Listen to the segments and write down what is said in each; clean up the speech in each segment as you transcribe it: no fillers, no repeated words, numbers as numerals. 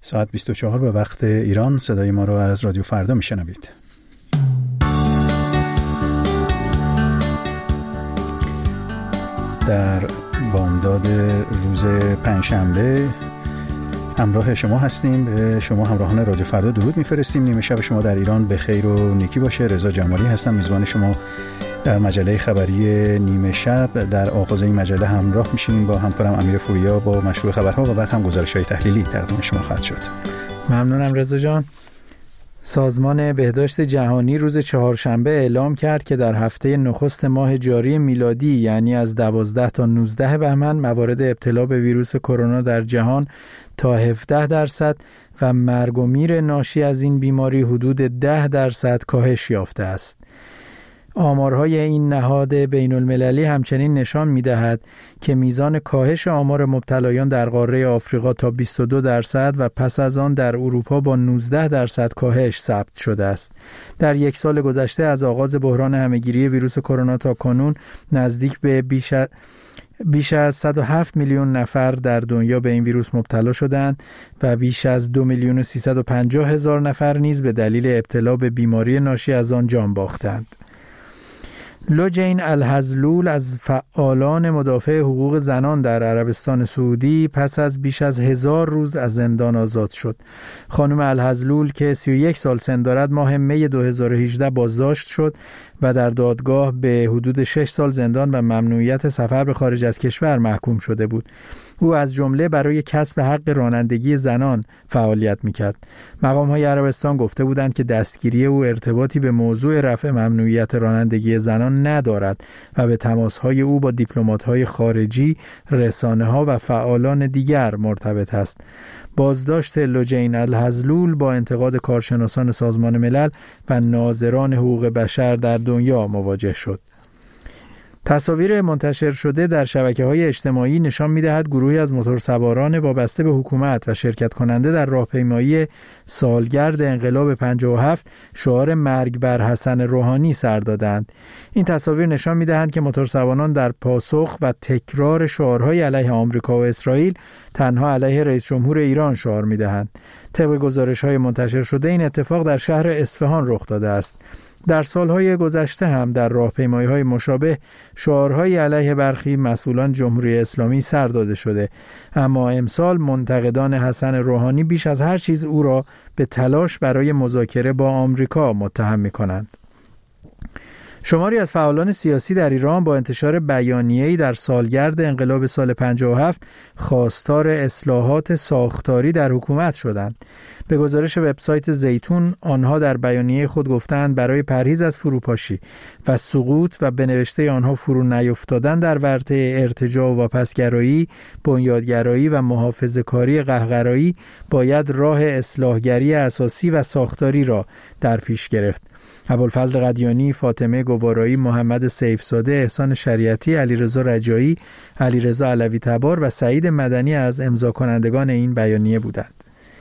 ساعت 24 به وقت ایران. صدای ما رو از رادیو فردا میشنوید. در بامداد روز پنجشنبه همراه شما هستیم. به شما همراهان رادیو فردا درود میفرستیم. نیمه شب شما در ایران به خیر و نیکی باشه. رضا جمالی هستم، میزبان شما در مجله خبری نیمه شب. در آغاز این مجله همراه میشیم با همکارم امیر فوریا با مشروع خبرها و بعد هم گزارش‌های تحلیلی تقدیم شما خواهد شد. ممنونم رضا جان. سازمان بهداشت جهانی روز چهارشنبه اعلام کرد که در هفته نخست ماه جاری میلادی، یعنی از 12 تا 19 بهمن، موارد ابتلا به ویروس کرونا در جهان تا 17% و مرگ و میر ناشی از این بیماری حدود 10% کاهش یافته است. آمارهای این نهاد بین المللی همچنین نشان می‌دهد که میزان کاهش آمار مبتلایان در قاره آفریقا تا 22% و پس از آن در اروپا با 19% کاهش ثبت شده است. در یک سال گذشته از آغاز بحران همه‌گیری ویروس کرونا تا کنون نزدیک به بیش از 107 میلیون نفر در دنیا به این ویروس مبتلا شدند و بیش از 2,350,000 نفر نیز به دلیل ابتلا به بیماری ناشی از آن جان باختند. لوجین الحزلول از فعالان مدافع حقوق زنان در عربستان سعودی پس از بیش از 1000 روز از زندان آزاد شد. خانم الحزلول که 31 سال سن دارد ماه می 2018 بازداشت شد و در دادگاه به حدود 6 سال زندان و ممنوعیت سفر به خارج از کشور محکوم شده بود. او از جمله برای کسب حق رانندگی زنان فعالیت می‌کرد. مقام‌های عربستان گفته بودند که دستگیری او ارتباطی به موضوع رفع ممنوعیت رانندگی زنان ندارد و به تماس‌های او با دیپلمات‌های خارجی، رسانه‌ها و فعالان دیگر مرتبط است. بازداشت لوجین الحزلول با انتقاد کارشناسان سازمان ملل و ناظران حقوق بشر در دنیا مواجه شد. تصاویر منتشر شده در شبکه‌های اجتماعی نشان می‌دهد گروهی از موتورسواران وابسته به حکومت و شرکت کننده در راهپیمایی سالگرد انقلاب 57 شعار مرگ بر حسن روحانی سر دادند. این تصاویر نشان می‌دهند که موتورسواران در پاسخ و تکرار شعارهای علیه آمریکا و اسرائیل تنها علیه رئیس جمهور ایران شعار می‌دهند. طبق گزارش‌های منتشر شده این اتفاق در شهر اصفهان رخ داده است. در سالهای گذشته هم در راهپیمایی‌های مشابه شعارهای علیه برخی مسئولان جمهوری اسلامی سر داده شده، اما امسال منتقدان حسن روحانی بیش از هر چیز او را به تلاش برای مذاکره با آمریکا متهم می‌کنند. شماری از فعالان سیاسی در ایران با انتشار بیانیه‌ای در سالگرد انقلاب سال 57 خواستار اصلاحات ساختاری در حکومت شدند. به گزارش وبسایت زیتون، آنها در بیانیه خود گفتند برای پرهیز از فروپاشی و سقوط و به نوشته آنها فرو نیفتادن در ورطه ارتجاع و واپسگرایی، بنیادگرایی و محافظه‌کاری قهقرایی باید راه اصلاحگری اساسی و ساختاری را در پیش گرفت. ابوالفضل قدیانی، فاطمه گوارایی، محمد سیفزاده، احسان شریعتی، علیرضا رجایی، علیرضا علوی تبار و سعید مدنی از امضا کنندگان این بیانیه بودند.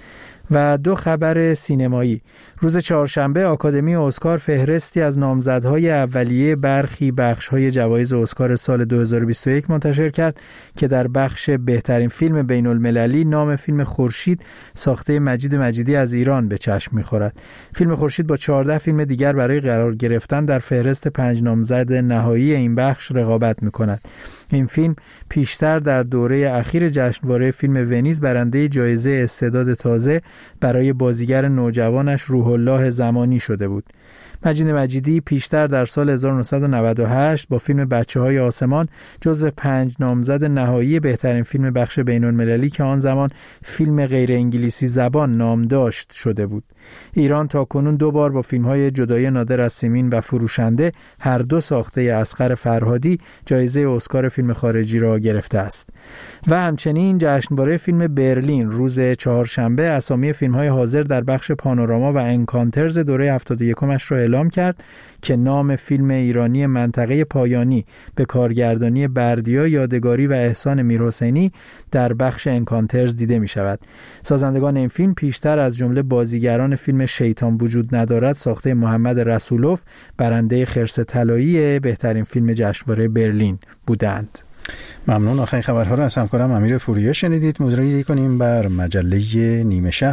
و دو خبر سینمایی. روز چهارشنبه آکادمی اسکار فهرستی از نامزدهای اولیه برخی بخش‌های جوایز اسکار سال 2021 منتشر کرد که در بخش بهترین فیلم بین المللی نام فیلم خورشید ساخته مجید مجیدی از ایران به چشم می‌خورد. فیلم خورشید با 14 فیلم دیگر برای قرار گرفتن در فهرست 5 نامزد نهایی این بخش رقابت می‌کند. این فیلم پیشتر در دوره اخیر جشنواره فیلم ونیز برنده جایزه استعداد تازه برای بازیگر نوجوانش روح الله زمانی شده بود. مجید مجیدی پیشتر در سال 1998 با فیلم بچه‌های آسمان جزو 5 نامزد نهایی بهترین فیلم بخش بین‌المللی که آن زمان فیلم غیر انگلیسی زبان نام داشت شده بود. ایران تا کنون 2 بار با فیلم‌های جدایی نادر از سیمین و فروشنده، هر دو ساخته اصغر فرهادی، جایزه اسکار فیلم خارجی را گرفته است. و همچنین جشنواره فیلم برلین روز چهارشنبه اسامی فیلم‌های حاضر در بخش پانوراما و انکانترز دوره 71مش را اعلام کرد که نام فیلم ایرانی منطقه پایانی به کارگردانی بردیا یادگاری و احسان میرحسینی در بخش انکانترز دیده می شود. سازندگان این فیلم پیشتر از جمله بازیگران فیلم شیطان وجود ندارد ساخته محمد رسولوف برنده خرس طلایی بهترین فیلم جشنواره برلین بودند. ممنون. آخرین خبرها رو از همکارم امیر پوریا شنیدید. مجری کنیم بر مجله نیمه شب.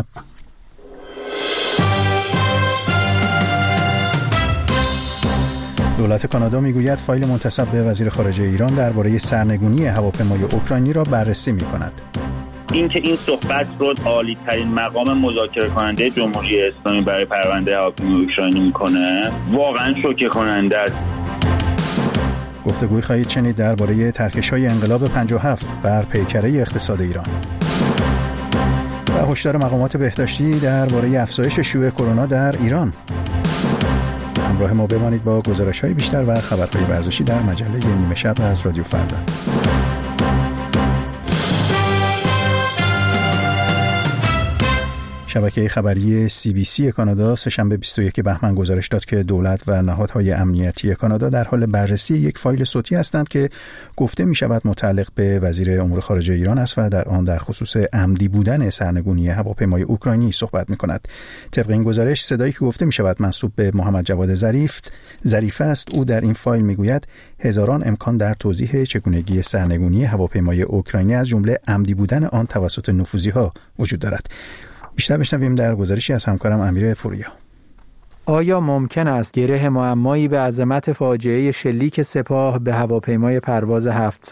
دولت کانادا میگوید فایل منتسب به وزیر خارجه ایران درباره سرنگونی هواپیمای اوکراینی را بررسی می‌کند. اینکه این صحبت رو عالی‌ترین مقام مذاکره کننده جمهوری اسلامی برای پرونده هواپیمای اوکراینی میکنه واقعا شوکه کننده است. گفتگوی خواهید شنید درباره ترکش‌های انقلاب 57 بر پیکره اقتصاد ایران. و هشدار مقامات بهداشتی درباره افزایش شیوع کرونا در ایران. همراه ما بمانید با گزارش‌های بیشتر و خبرهای ورزشی در مجله نیمه شب از رادیو فردا. شبکه خبری CBC کانادا سه‌شنبه 21 بهمن گزارش داد که دولت و نهادهای امنیتی کانادا در حال بررسی یک فایل صوتی هستند که گفته می شود متعلق به وزیر امور خارجه ایران است و در آن در خصوص عمدی بودن سرنگونی هواپیمای اوکراینی صحبت می کند. طبق این گزارش صدایی که گفته می شود منسوب به محمد جواد ظریف است. او در این فایل می گوید هزاران امکان در توضیح چگونگی سرنگونی هواپیمای اوکراینی از جمله عمدی بودن آن توسط نفوذی‌ها وجود دارد. بیشتر بشنویم در گزارشی از همکارم امیر پوریا. آیا ممکن است گره معمایی به عظمت فاجعه شلیک سپاه به هواپیمای پرواز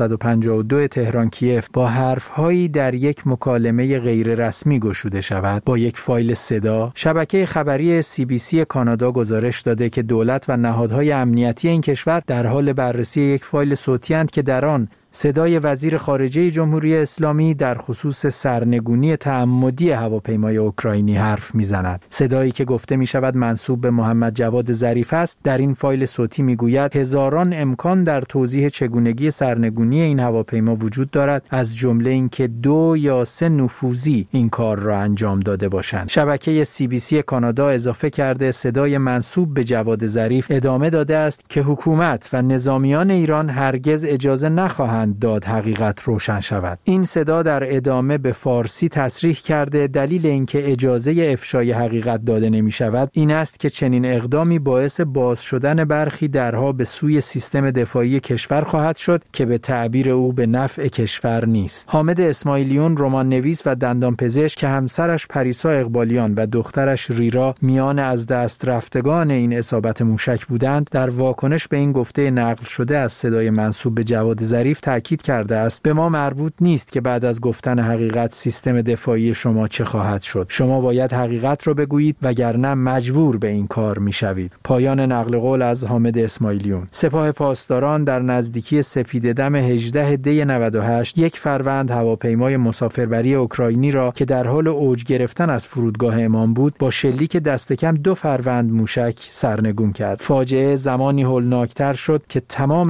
752 تهران کیف با حرف‌هایی در یک مکالمه غیر رسمی گشوده شود با یک فایل صدا؟ شبکه خبری CBC کانادا گزارش داده که دولت و نهادهای امنیتی این کشور در حال بررسی یک فایل صوتی اند که در آن صدای وزیر خارجه جمهوری اسلامی در خصوص سرنگونی تعمدی هواپیمای اوکراینی حرف میزند. صدایی که گفته می شود منسوب به محمد جواد ظریف است در این فایل صوتی می گوید هزاران امکان در توضیح چگونگی سرنگونی این هواپیما وجود دارد، از جمله اینکه 2 یا 3 نفوذی این کار را انجام داده باشند. شبکه CBC کانادا اضافه کرده صدای منسوب به جواد ظریف ادامه داده است که حکومت و نظامیان ایران هرگز اجازه نخواهند داد حقیقت روشن شود. این صدا در ادامه به فارسی تصریح کرده دلیل اینکه اجازه افشای حقیقت داده نمی شود این است که چنین اقدامی باعث باز شدن برخی درها به سوی سیستم دفاعی کشور خواهد شد که به تعبیر او به نفع کشور نیست. حامد اسماعیلیون رمان نویس و دندانپزشک که همسرش پریسا اقبالیان و دخترش ریرا میان از دست رفتگان این اصابت موشک بودند، در واکنش به این گفته نقل شده از صدای منسوب به جواد ظریف تاکید کرده است به ما مربوط نیست که بعد از گفتن حقیقت سیستم دفاعی شما چه خواهد شد. شما باید حقیقت را بگویید وگرنه مجبور به این کار میشوید. پایان نقل قول از حامد اسماعیلیون. سپاه پاسداران در نزدیکی سپیده‌دم 18 دی 98 یک فروند هواپیمای مسافربری اوکراینی را که در حال اوج گرفتن از فرودگاه امام بود با شلیک دست کم 2 فروند موشک سرنگون کرد. فاجعه زمانی هولناکتر شد که تمام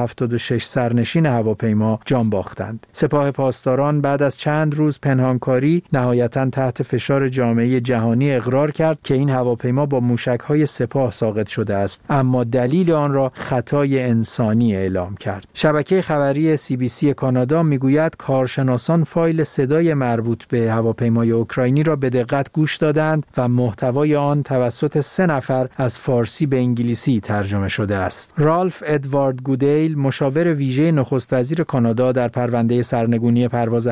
176 سرنشین هواپیما جان باختند. سپاه پاسداران بعد از چند روز پنهانکاری نهایتاً تحت فشار جامعه جهانی اقرار کرد که این هواپیما با موشک‌های سپاه ساقط شده است، اما دلیل آن را خطای انسانی اعلام کرد. شبکه خبری CBC کانادا میگوید کارشناسان فایل صدای مربوط به هواپیمای اوکراینی را به دقت گوش دادند و محتوای آن توسط 3 نفر از فارسی به انگلیسی ترجمه شده است. رالف ادوارد گودیل مشاور ویژه نخست وزیر کانادا در پرونده سرنگونی پرواز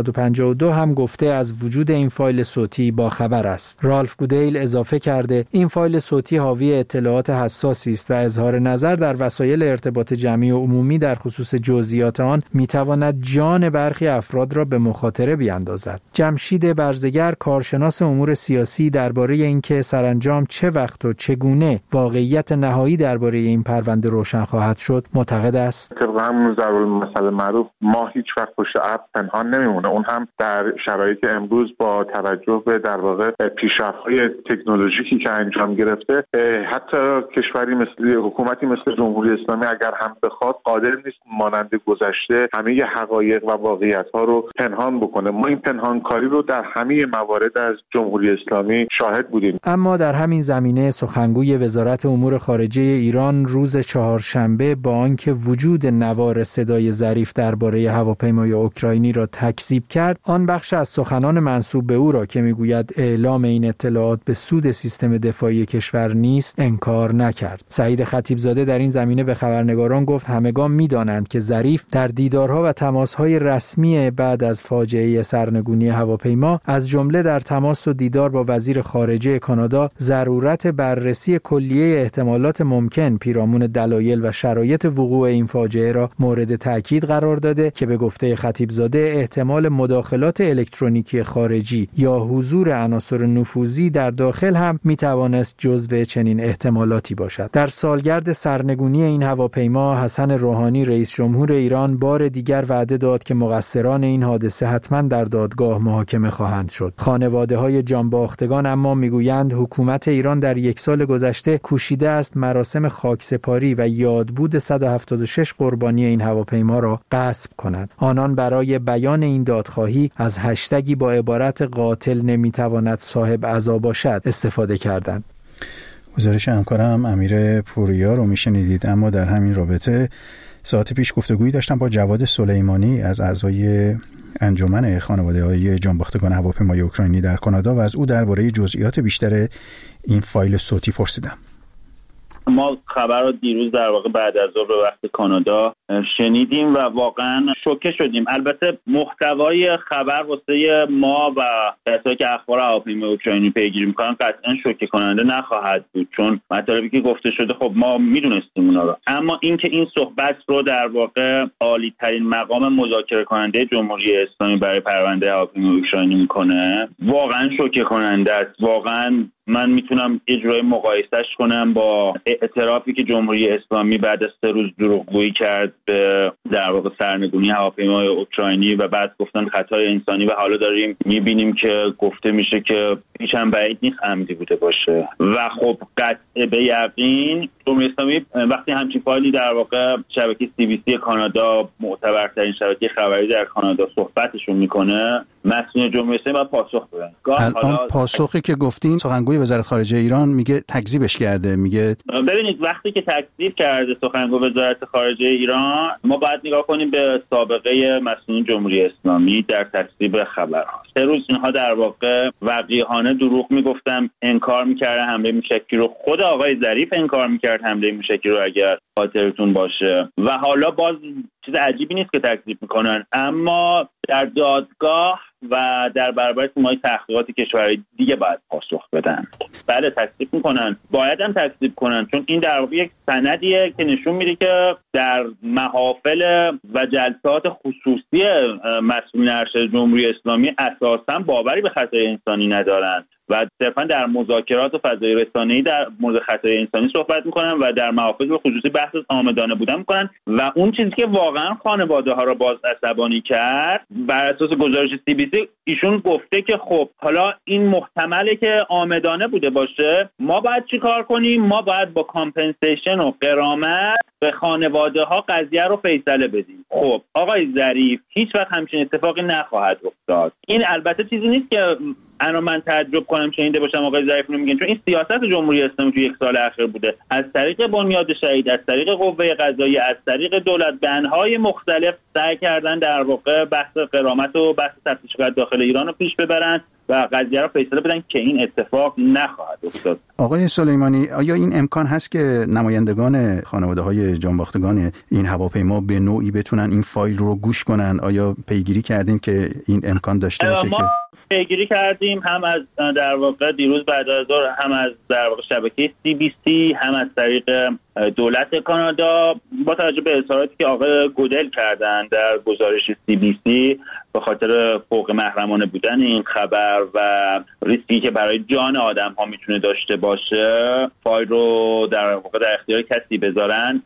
752 هم گفته از وجود این فایل صوتی با خبر است. رالف گودیل اضافه کرده این فایل صوتی حاوی اطلاعات حساسی است و اظهار نظر در وسایل ارتباط جمعی و عمومی در خصوص جزئیات آن میتواند جان برخی افراد را به مخاطره بیاندازد. جمشید برزگر کارشناس امور سیاسی درباره اینکه سرانجام چه وقت و چگونه واقعیت نهایی درباره این پرونده روشن خواهد شد معتقد است طبق همون مسئله معروف ما هیچ وقت پشت ابر پنهان نمیمونه. اون هم در شرایط امروز با توجه به در واقع پیشرفت‌های تکنولوژیکی که انجام گرفته، حتی کشوری مثل حکومتی مثل جمهوری اسلامی اگر هم بخواد قادر نیست مانند گذشته همه حقایق و واقعیت‌ها رو پنهان بکنه. ما این پنهانکاری رو در همه موارد از جمهوری اسلامی شاهد بودیم. اما در همین زمینه سخنگوی وزارت امور خارجه ایران روز چهارشنبه با آنکه وجود نوار صدای آقای ظریف درباره هواپیمای اوکراینی را تکذیب کرد، آن بخش از سخنان منسوب به او را که میگوید اعلام این اطلاعات به سود سیستم دفاعی کشور نیست انکار نکرد. سعید خطیبزاده در این زمینه به خبرنگاران گفت همگان می‌دانند که ظریف در دیدارها و تماس‌های رسمی بعد از فاجعه سرنگونی هواپیما، از جمله در تماس و دیدار با وزیر خارجه کانادا، ضرورت بررسی کلیه احتمالات ممکن پیرامون دلایل و شرایط وقوع این فاجعه را مورد تاکید قرار داده که به گفته خطیبزاده احتمال مداخلات الکترونیکی خارجی یا حضور عناصر نفوذی در داخل هم میتوانست جزو چنین احتمالاتی باشد. در سالگرد سرنگونی این هواپیما، حسن روحانی رئیس جمهور ایران بار دیگر وعده داد که مقصران این حادثه حتما در دادگاه محاکمه خواهند شد. خانواده‌های جانباختگان اما میگویند حکومت ایران در یک سال گذشته کوشیده است مراسم خاکسپاری و یادبود 176 قربانی این هواپیما را غصب کند. آنان برای بیان این دادخواهی از هشتگی با عبارت قاتل نمیتواند صاحب عزا باشد استفاده کردند. گزارش همکارم امیر پوریا رو میشنیدید. اما در همین رابطه ساعت پیش گفتگویی داشتم با جواد سلیمانی از اعضای انجمن خانواده‌های جانباختگان هواپیمای اوکراینی در کانادا و از او درباره جزئیات بیشتر این فایل صوتی پرسیدم. ما خبر رو دیروز در واقع بعد از ظهر به وقت کانادا شنیدیم و واقعا شوکه شدیم. البته محتوای خبر واسه ما و کسایی که اخبار هواپیمای اوکراینی پیگیری میکنن قطعا شوکه کننده نخواهد بود، چون مطالبی که گفته شده خب ما میدونستیم اونا رو. اما اینکه این صحبت رو در واقع عالی ترین مقام مذاکره کننده جمهوری اسلامی برای پرونده هواپیمای اوکراینی میکنه واقعا شوکه کننده است. واقعا من میتونم اجرای مقایسهش کنم با اعترافی که جمهوری اسلامی بعد از 3 روز دروغگویی کرد به در واقع سرنگونی هواپیمای اوکراینی و بعد گفتن خطای انسانی و حالا داریم میبینیم که گفته میشه که هیچ هم بعید نیست عمدی بوده باشه. و خب قطع به یقین جمهوری اسلامی وقتی همچین فایلی در واقع شبکه CBC کانادا، معتبرترین شبکه خبری در کانادا، صحبتشون میکنه، مسئول جمهوری اسلامی باید پاسخ بدن. الان پاسخی که گفتین سخنگوی وزارت خارجه ایران میگه تکذیبش کرده. میگه ببینید وقتی که تکذیب کرده سخنگوی وزارت خارجه ایران، ما باید نگاه کنیم به سابقه مسئولین جمهوری اسلامی در تکذیب خبرها. 3 روز اینها در واقع وقیحانه دروغ میگفتن، انکار میکردن حمله موشکی رو. خود آقای ظریف انکار میکرد حمله موشکی رو اگر خاطرتون باشه و حالا باز چیز عجیبی نیست که تکذیب میکنن. اما در دادگاه و در برابر تیم‌های تحقیقات کشورهای دیگه باید پاسخ بدن. بله تکذیب میکنن، باید هم تکذیب کنن، چون این در واقع یک سندیه که نشون میده که در محافل و جلسات خصوصی مسئولین ارشد جمهوری اسلامی اساساً باوری به خطای انسانی ندارن و صرفا در مذاکرات و فضای رسانه‌ای در مورد خطای انسانی صحبت میکنن و در محافل به خصوصی بحث آمدانه بودن میکنن. و اون چیزی که واقعا خانواده ها را باز عصبانی کرد، بر اساس گزارش CBC ایشون گفته که خب حالا این محتمله که آمدانه بوده باشه، ما باید چی کار کنیم؟ ما باید با کامپنسیشن و غرامت به خانواده ها قضیه رو فیصله بدیم. خب آقای ظریف، هیچ وقت همچین اتفاقی نخواهد افتاد. این البته چیزی نیست که انا من تعجب کنم شنیده باشم آقای ظریف رو میگن، چون این سیاست جمهوری اسلامی تو 1 سال اخیر بوده، از طریق بنیاد شهید، از طریق قوه قضاییه، از طریق دولت بندهای مختلف سعی کردن در واقع بحث غرامت و بحث تفتیشات داخل ایران رو پیش ببرن و قضیه رو فیصله بدن که این اتفاق نخواهد افتاد. آقای سلیمانی، آیا این امکان هست که نمایندگان خانواده‌های جانباختگان این هواپیما به نوعی بتونن این فایل رو گوش کنن؟ آیا پیگیری کردین که این امکان داشته باشه؟ که پیگیری کردیم، هم از در واقع دیروز بعد از ظهر، هم از در واقع شبکه CBC، هم از طریق دولت کانادا. با توجه به اظهاراتی که آقای گودل کردن در گزارش CBC به خاطر فوق محرمانه بودن این خبر و ریسکی که برای جان آدم ها میتونه داشته باشه، فایل رو در واقع در اختیار کسی بذارن.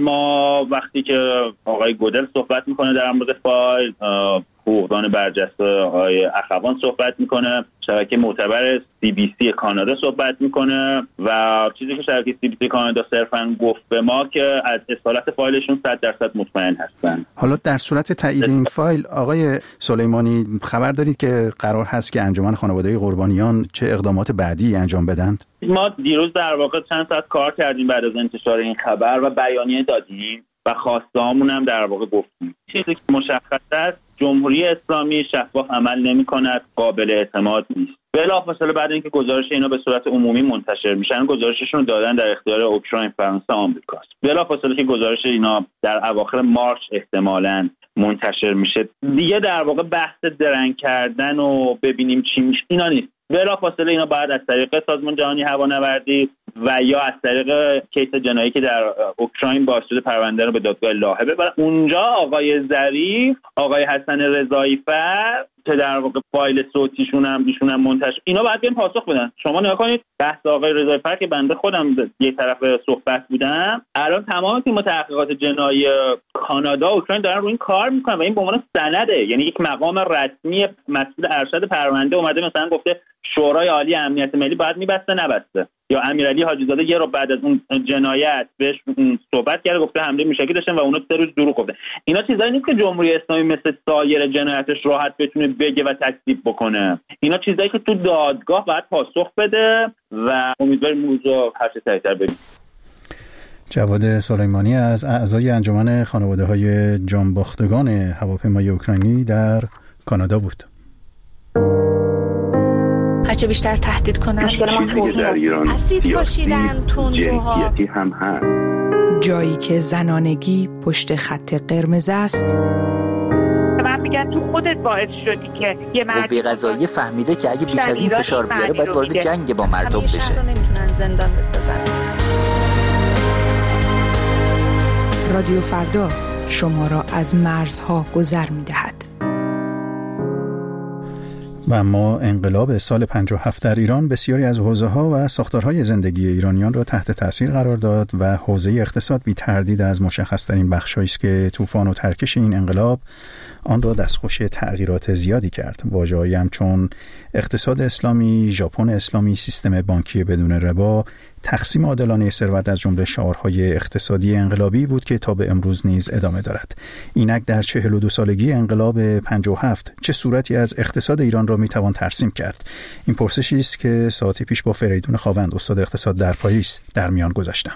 اما وقتی که آقای گودل صحبت میکنه در مورد فایل، حقوقدان برجسته آقای اخوان صحبت میکنه، شبکه معتبر CBC کانادا صحبت میکنه و چیزی که شبکه CBC کانادا صرفاً گفت به ما که از اصالت فایلشون 100% مطمئن هستن. حالا در صورت تایید این فایل آقای سلیمانی خبر دارید که قرار هست که انجمن خانواده قربانیان چه اقدامات بعدی انجام بدند؟ ما دیروز در واقع چند ساعت کار کردیم بعد از انتشار این خبر و بیانیه دادیم و خواسته‌هامون هم در واقع گفتیم. چیزی که مشخص است جمهوری اسلامی شفاف عمل نمی‌کند، قابل اعتماد نیست. بلافاصله بعد اینکه گزارش اینا به صورت عمومی منتشر میشن، گزارششون رو دادن در اختیار اوکراین، فرانسه، آمریکاست. بلافاصله که گزارش اینا در اواخر مارس احتمالاً منتشر میشه، دیگه در واقع بحث درنگ کردن و ببینیم چی میشه اینا نیست. بلافاصله اینا باید از طریق سازمان جهانی هوانوردی و یا از طریق کیس جنایی که در اوکراین باعث شده پرونده رو به دادگاه لاهه ببرن. اونجا آقای ظریف، آقای حسن رضایی فر که در واقع فایل صوتیشون هم ایشون هم منتشر، اینا باید بیان پاسخ بدن. شما نگاه کنید بحث آقای رضایی فر که بنده خودم یک طرف صحبت بودم، الان تمام تیم تحقیقات جنایی کانادا و اوکراین دارن روی این کار میکنن و این به عنوان سنده، یعنی یک مقام رسمی مسئول ارشد پرونده اومده مثلا گفته شورای عالی امنیت ملی باید میبسته نبسته، یا امیرعلی حاجی‌زاده یه رو بعد از اون جنایت بهش صحبت کرده گفته حمله موشکی داشتن و اونا 3 روز دروغ گفته. اینا چیزایی نیست که جمهوری اسلامی مثل سایر جنایتش راحت بتونه بگه و تکذیب بکنه. اینا چیزایی که تو دادگاه باید پاسخ بده و امیدواریم موضوع هر چه سریعتر ببینیم. جواد سلیمانی از اعضای انجمن خانواده‌های جانباختگان هواپیمای اوکراینی در کانادا بود. هرچه بیشتر تهدید کنن اسید پاشیدن تندروها هم هست. جایی که زنانگی پشت خط قرمز است. من میگم تو خودت باعث شدی که یه قوه قضاییه فهمیده که اگه بیش از این فشار بیاره باید وارد جنگ با مردم بشه. نمیتونن زندان بسازن. رادیو فردا شما را از مرزها گذر میدهد. و اما انقلاب سال 57 در ایران بسیاری از حوزه‌ها و ساختارهای زندگی ایرانیان را تحت تاثیر قرار داد و حوزه اقتصاد بی تردید از مشخص‌ترین بخش‌هایی است که طوفان و ترکش این انقلاب آن را دستخوش تغییرات زیادی کرد. واژه‌هایی همچون اقتصاد اسلامی، ژاپن اسلامی، سیستم بانکی بدون ربا، تقسیم عادلانه ثروت از جمله شعارهای اقتصادی انقلابی بود که تا به امروز نیز ادامه دارد. اینک در 42 سالگی انقلاب 57 چه صورتی از اقتصاد ایران را میتوان ترسیم کرد؟ این پرسشی است که ساعتی پیش با فریدون خاوند استاد اقتصاد در پاریس در میان گذاشتم.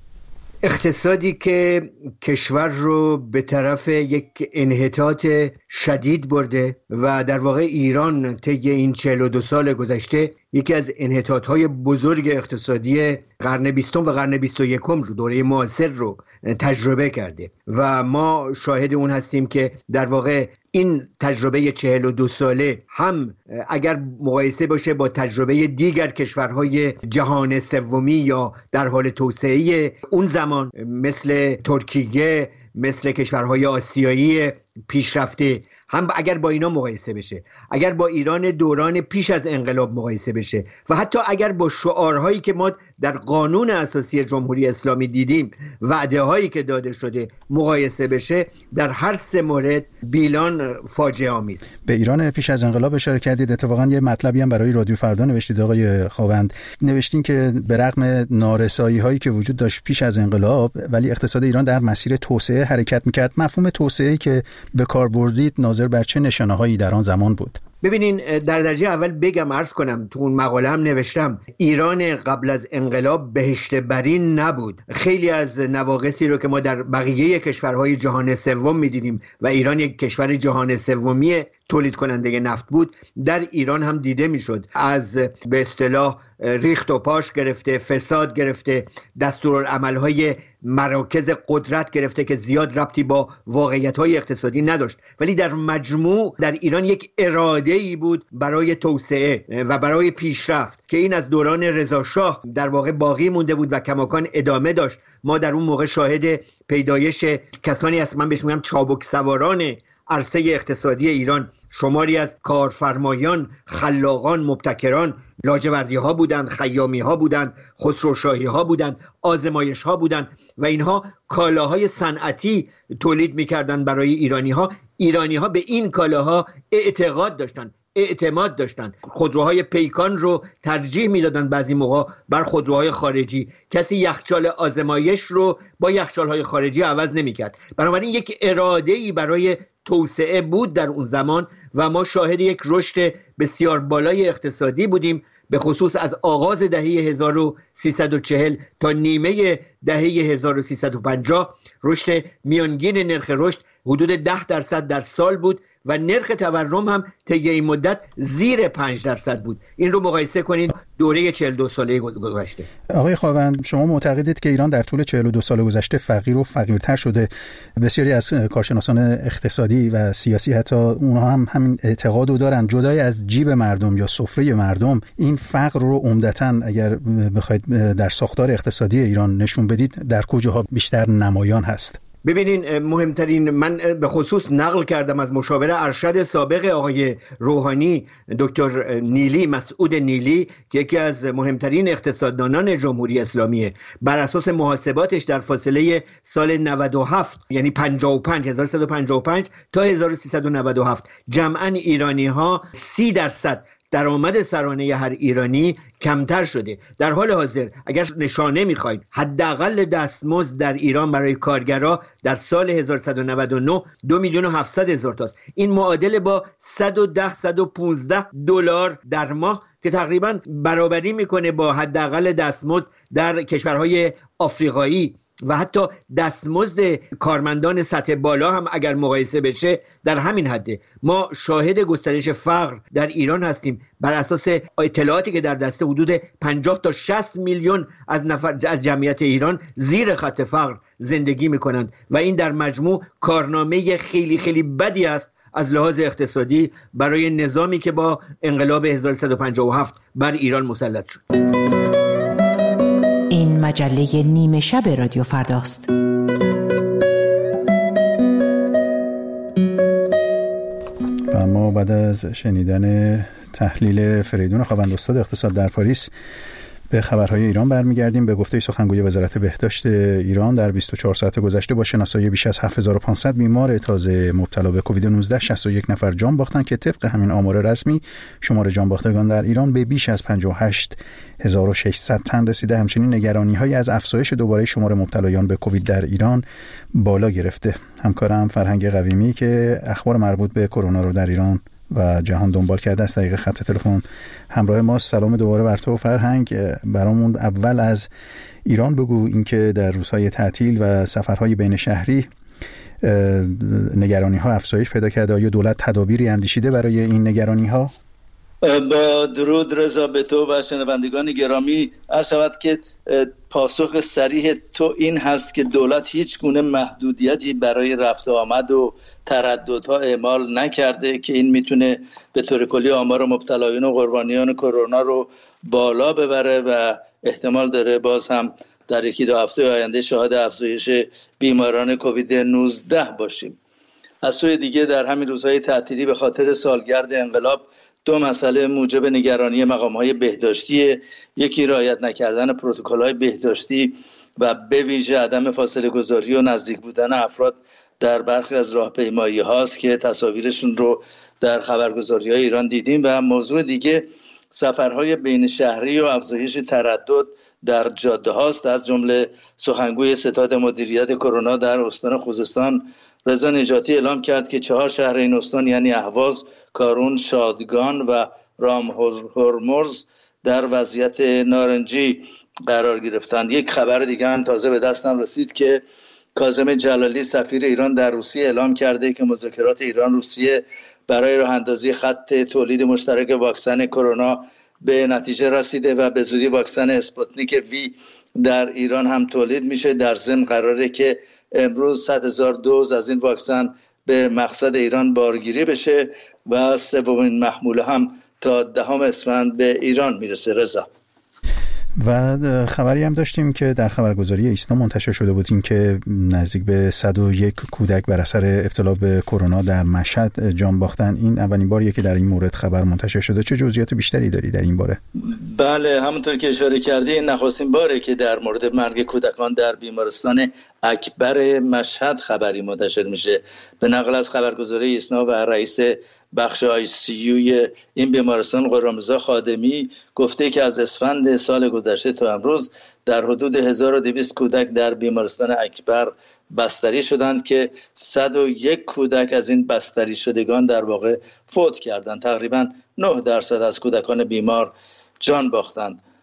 اقتصادی که کشور رو به طرف یک انحطاط شدید برده و در واقع ایران طی این 42 سال گذشته یکی از انحطاط‌های بزرگ اقتصادی قرن 20 و قرن 21 رو دوره معاصر رو تجربه کرده و ما شاهد اون هستیم که در واقع این تجربه 42 ساله هم اگر مقایسه باشه با تجربه دیگر کشورهای جهان سومی یا در حال توسعه اون زمان مثل ترکیه، مثل کشورهای آسیایی پیشرفته، هم اگر با اینا مقایسه بشه، اگر با ایران دوران پیش از انقلاب مقایسه بشه و حتی اگر با شعارهایی که ما در قانون اساسی جمهوری اسلامی دیدیم، وعده هایی که داده شده مقایسه بشه، در هر 3 مورد بیلان فاجعه آمیز. به ایران پیش از انقلاب اشاره کردید. اتفاقا یه مطلبی هم برای رادیو فردا نوشتید آقای خاوند. نوشتین که به رغم نارسایی هایی که وجود داشت پیش از انقلاب، ولی اقتصاد ایران در مسیر توسعه حرکت میکرد. مفهوم توسعه‌ای که به کار بردید ناظر بر چه نشانه‌هایی در آن زمان بود؟ ببینین، در درجه اول بگم، عرض کنم، تو اون مقاله هم نوشتم ایران قبل از انقلاب بهشت برین نبود. خیلی از نواقصی رو که ما در بقیه کشورهای جهان سوم می‌دیدیم و ایران یک کشور جهان سومی تولید کننده نفت بود، در ایران هم دیده میشد. از به اصطلاح ریخت و پاش گرفته، فساد گرفته، دستورالعمل‌های مراکز قدرت گرفته که زیاد ربطی با واقعیت‌های اقتصادی نداشت، ولی در مجموع در ایران یک اراده‌ای بود برای توسعه و برای پیشرفت که این از دوران رضاشاه در واقع باقی مونده بود و کماکان ادامه داشت. ما در اون موقع شاهد پیدایش کسانی هستیم، من بهش میگم چابک سواران عرصه اقتصادی ایران، شماری از کارفرمایان، خلاقان، مبتکران، لاجوردی ها بودند، خیامی ها بودند، خسروشاهی ها بودند، آزمایش ها بودند و اینها کالاهای صنعتی تولید میکردند برای ایرانی ها. ایرانی ها به این کالاها اعتقاد داشتند، اعتماد داشتند. خودروهای پیکان رو ترجیح میدادن بعضی موقع بر خودروهای خارجی. کسی یخچال آزمایش رو با یخچال‌های خارجی عوض نمی‌کرد. بنابراین یک اراده‌ای برای توسعه بود در اون زمان و ما شاهد یک رشد بسیار بالای اقتصادی بودیم، به خصوص از آغاز دهه 1340 تا نیمه دهه 1350 رشد میانگین نرخ رشد حدود 10% در سال بود و نرخ تورم هم طی این مدت زیر 5% بود. این رو مقایسه کنید دوره 42 ساله گذشته. آقای خاوند، شما معتقدید که ایران در طول 42 سال گذشته فقیر و فقیرتر شده؟ بسیاری از کارشناسان اقتصادی و سیاسی حتی اونها هم همین اعتقاد رو دارن. جدای از جیب مردم یا سفره مردم، این فقر رو عمدتاً اگر بخواید در ساختار اقتصادی ایران نشون بدید در کجاها بیشتر نمایان هست؟ ببینین، مهمترین، من به خصوص نقل کردم از مشاور ارشد سابق آقای روحانی، دکتر نیلی، مسعود نیلی، که یکی از مهمترین اقتصاددانان جمهوری اسلامیه، بر اساس محاسباتش در فاصله سال 97 یعنی 1355 تا 1397 جمعاً ایرانی ها 30% درآمد سرانه هر ایرانی کمتر شده. در حال حاضر اگر نشانه میخواید، حداقل دستمزد در ایران برای کارگرها در سال 1199 2,700,000 تاست. این معادل با 110-115 دلار در ماه که تقریبا برابری میکنه با حداقل دستمزد در کشورهای آفریقایی و حتی دستمزد کارمندان سطح بالا هم اگر مقایسه بشه در همین حده. ما شاهد گسترش فقر در ایران هستیم. بر اساس اطلاعاتی که در دست، حدود 50 تا 60 میلیون از جمعیت ایران زیر خط فقر زندگی میکنند و این در مجموع کارنامه خیلی خیلی بدی است از لحاظ اقتصادی برای نظامی که با انقلاب 1157 بر ایران مسلط شد. این مجله نیمه شب رادیو فرداست. و ما بعد از شنیدن تحلیل فریدون خاوند، استاد اقتصاد در پاریس، به خبرهای ایران برمیگردیم. به گفته سخنگوی وزارت بهداشت ایران در 24 ساعت گذشته با شناسایی بیش از 7500 بیمار تازه مبتلا به کووید 19 61 نفر جان باختند که طبق همین آمار رسمی شمار جان باختگان در ایران به بیش از 58600 تن رسیده. همچنین نگرانی‌هایی از افزایش دوباره شمار مبتلایان به کووید در ایران بالا گرفته. همکارم فرهنگ قویمی که اخبار مربوط به کرونا رو در ایران و جهان دنبال کرده از طریق خط تلفن همراه ما. سلام دوباره بر تو فرهنگ. برامون اول از ایران بگو، اینکه در روزهای تعطیل و سفرهای بین شهری نگرانی ها افزایش پیدا کرده. آیا دولت تدابیری اندیشیده برای این نگرانی ها؟ با درود رضا به تو و شنوندگان گرامی. عرض شود که پاسخ صریح تو این هست که دولت هیچ گونه محدودیتی برای رفت و آمد و ترددها اعمال نکرده که این میتونه به طور کلی آمار مبتلایان و قربانیان کرونا رو بالا ببره و احتمال داره باز هم در 1-2 هفته آینده شاهد افزایش بیماران کووید 19 باشیم. از سوی دیگه در همین روزهای تعطیلی به خاطر سالگرد انقلاب 2 مسئله موجب نگرانی مقام‌های بهداشتی، یکی رعایت نکردن پروتکل‌های بهداشتی و به ویژه عدم فاصله گذاری و نزدیک بودن افراد در برخی از راهپیمایی هاست که تصاویرشون رو در خبرگزاری‌های ایران دیدیم، و موضوع دیگه سفرهای بین شهری و افزایش تردد در جاده هاست. از جمله سخنگوی ستاد مدیریت کرونا در استان خوزستان رضا نجاتی اعلام کرد که 4 شهر این استان یعنی اهواز، کارون، شادگان و رامهرمز در وضعیت نارنجی قرار گرفتند. یک خبر دیگه هم تازه به دستم رسید که کاظم جلالی سفیر ایران در روسیه اعلام کرده که مذاکرات ایران روسیه برای راه اندازی خط تولید مشترک واکسن کرونا به نتیجه رسیده و به زودی واکسن اسپوتنیک وی در ایران هم تولید میشه. در ضمن قراره که امروز 100,000 دوز از این واکسن به مقصد ایران بارگیری بشه و 3مین محموله هم تا 10 اسفند به ایران میرسه. رضا، و خبری هم داشتیم که در خبرگزاری ایسنا منتشر شده بود، این که نزدیک به 101 کودک بر اثر ابتلا به کرونا در مشهد جان باختن. این اولین باریه که در این مورد خبر منتشر شده. چه جزئیات بیشتری داری در این باره؟ بله، همونطور که اشاره کردی این نخستین باره که در مورد مرگ کودکان در بیمارستان اکبر مشهد خبری منتشر میشه. به نقل از خبرگزاری ایسنا و رئیس بخش ICU این بیمارستان غرامرضا خادمی گفته که از اسفند سال گذشته تا امروز در حدود 1200 کودک در بیمارستان اکبر بستری شدند که 101 کودک از این بستری شدگان در واقع فوت کردند. تقریباً 9% از کودکان بیمار جان باختند.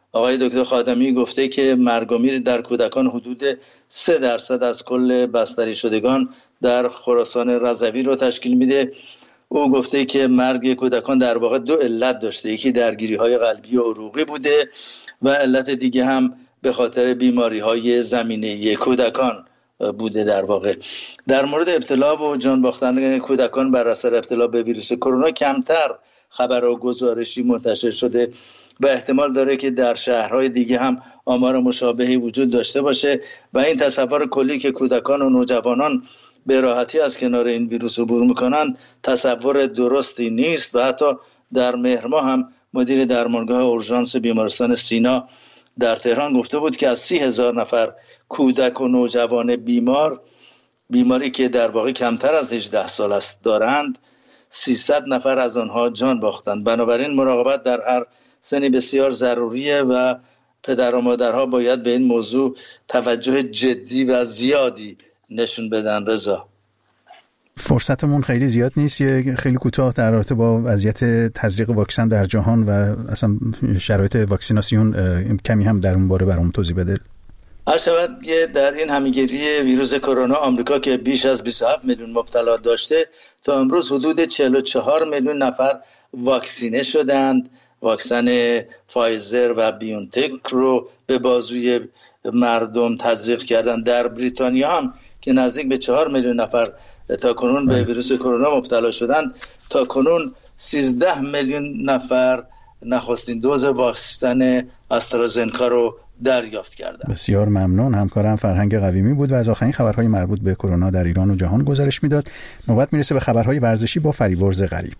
آقای دکتر خادمی گفته که مرگ و میر در کودکان حدود 3% از کل بستری شدگان در خراسان رضوی رو تشکیل میده. او گفته که مرگ کودکان در واقع 2 علت داشته، یکی درگیری‌های قلبی و عروقی بوده و علت دیگه هم به خاطر بیماری‌های زمینه‌ای کودکان بوده. در واقع در مورد ابتلا و جان باختن کودکان بر اثر ابتلا به ویروس کرونا کمتر خبر و گزارشی منتشر شده و احتمال داره که در شهرهای دیگه هم آمار مشابهی وجود داشته باشه و این تصور کلی که کودکان و نوجوانان به راحتی از کنار این ویروس عبور میکنن تصور درستی نیست و حتی در مهر ماه هم مدیر درمانگاه اورژانس بیمارستان سینا در تهران گفته بود که از 30,000 نفر کودک و نوجوان بیماری که در واقع کمتر از 18 سال است دارند، 300 نفر از آنها جان باختند. بنابراین مراقبت در هر سنی بسیار ضروریه و پدر و مادرها باید به این موضوع توجه جدی و زیادی نشون بدن. رضا، فرصتمون خیلی زیاد نیست، یه خیلی کوتاه در رابطه با وضعیت تزریق واکسن در جهان و اصلا شرایط واکسیناسیون کمی هم در اون باره برامون توضیح بده. هر شود که در این همه‌گیری ویروس کرونا آمریکا که بیش از 27 میلیون مبتلا داشته تا امروز حدود 44 میلیون نفر واکسینه شدند. واکسن فایزر و بیونتک رو به بازوی مردم تزریق کردند. در بریتانیا هم که نزدیک به 4 میلیون نفر تا کنون به ویروس کرونا مبتلا شدند، تا کنون 13 میلیون نفر نخستین دوز واکسن آسترازنکا رو دریافت کردند. بسیار ممنون. همکارم فرهنگ قویمی بود و از آخرین خبرهای مربوط به کرونا در ایران و جهان گزارش میداد. نوبت میرسه به خبرهای ورزشی با فریبرز غریب.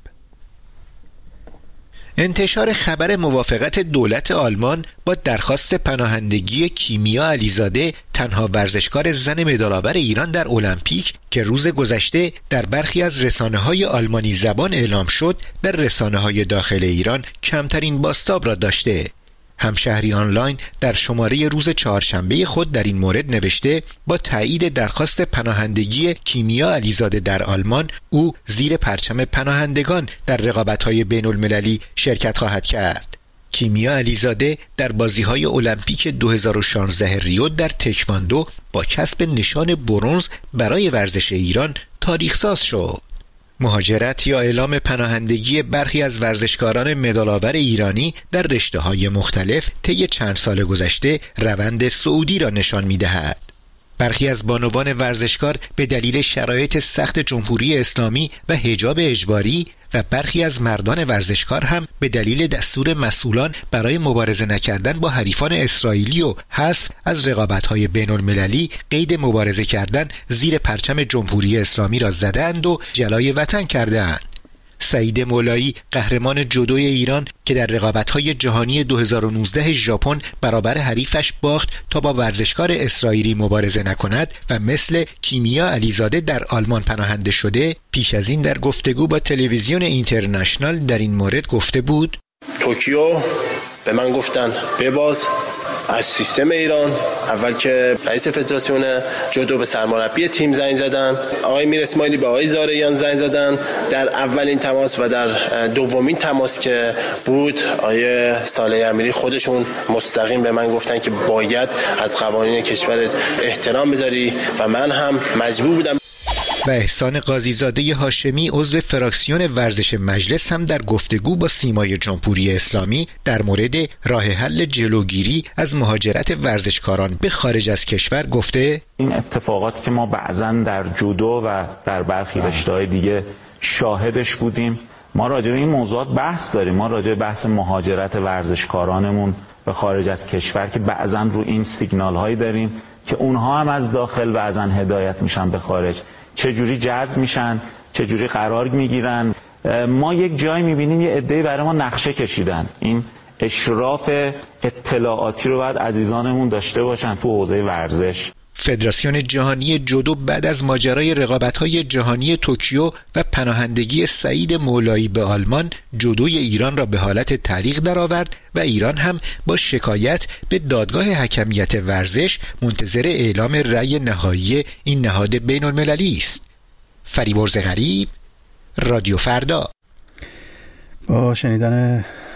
انتشار خبر موافقت دولت آلمان با درخواست پناهندگی کیمیا علیزاده، تنها ورزشکار زن مدال‌آور ایران در المپیک که روز گذشته در برخی از رسانه‌های آلمانی زبان اعلام شد، در رسانه‌های داخل ایران کمترین بازتاب را داشته. همشهری آنلاین در شماره روز چهارشنبه خود در این مورد نوشته با تایید درخواست پناهندگی کیمیا علیزاده در آلمان، او زیر پرچم پناهندگان در رقابت‌های بین‌المللی شرکت خواهد کرد. کیمیا علیزاده در بازی‌های المپیک 2016 ریو در تکواندو با کسب نشان برنز برای ورزش ایران تاریخ‌ساز شد. مهاجرت یا اعلام پناهندگی برخی از ورزشکاران مدال‌آور ایرانی در رشته‌های مختلف طی چند سال گذشته روند صعودی را نشان می‌دهد. برخی از بانوان ورزشکار به دلیل شرایط سخت جمهوری اسلامی و حجاب اجباری و برخی از مردان ورزشکار هم به دلیل دستور مسئولان برای مبارزه نکردن با حریفان اسرائیلی و حذف از رقابت‌های بین‌المللی قید مبارزه کردن زیر پرچم جمهوری اسلامی را زدند و جلای وطن کردند. سعید مولایی، قهرمان جودوی ایران که در رقابت‌های جهانی 2019 ژاپن برابر حریفش باخت تا با ورزشکار اسرائیلی مبارزه نکند و مثل کیمیا علیزاده در آلمان پناهنده شده، پیش از این در گفتگو با تلویزیون اینترنشنال در این مورد گفته بود: توکیو به من گفتن بباز از سیستم ایران. اول که رئیس فدراسیون جودو به سرمربی تیم زنگ زدن، آقای میر اسماعیلی به آقای زارعیان زنگ زدن. در اولین تماس و در دومین تماس که بود، آقای صالح امیری خودشون مستقیم به من گفتن که باید از قوانین کشور احترام بذاری و من هم مجبور بودم. و احسان قاضیزاده هاشمی، عضو فراکسیون ورزش مجلس، هم در گفتگو با سیمای جمهوری اسلامی در مورد راه حل جلوگیری از مهاجرت ورزشکاران به خارج از کشور گفته: این اتفاقات که ما بعضا در جودو و در برخی رشته‌های دیگه شاهدش بودیم، ما راجع به این موضوعات بحث داریم. ما راجع به بحث مهاجرت ورزشکارانمون به خارج از کشور که بعضا رو این سیگنال هایی داریم که اونها هم از داخل بعضا هدایت میشن به خارج، چه جوری جذب میشن، چه جوری قرار میگیرن. ما یک جایی میبینیم یه عده‌ای برای ما نقشه کشیدن. این اشراف اطلاعاتی رو باید عزیزانمون داشته باشن تو حوزه ورزش. فدراسیون جهانی جودو بعد از ماجرای رقابت‌های جهانی توکیو و پناهندگی سعید مولایی به آلمان، جودوی ایران را به حالت تعلیق درآورد و ایران هم با شکایت به دادگاه حکمیت ورزش منتظر اعلام رأی نهایی این نهاد بین‌المللی است. فریبرز غریب، رادیو فردا. با شنیدن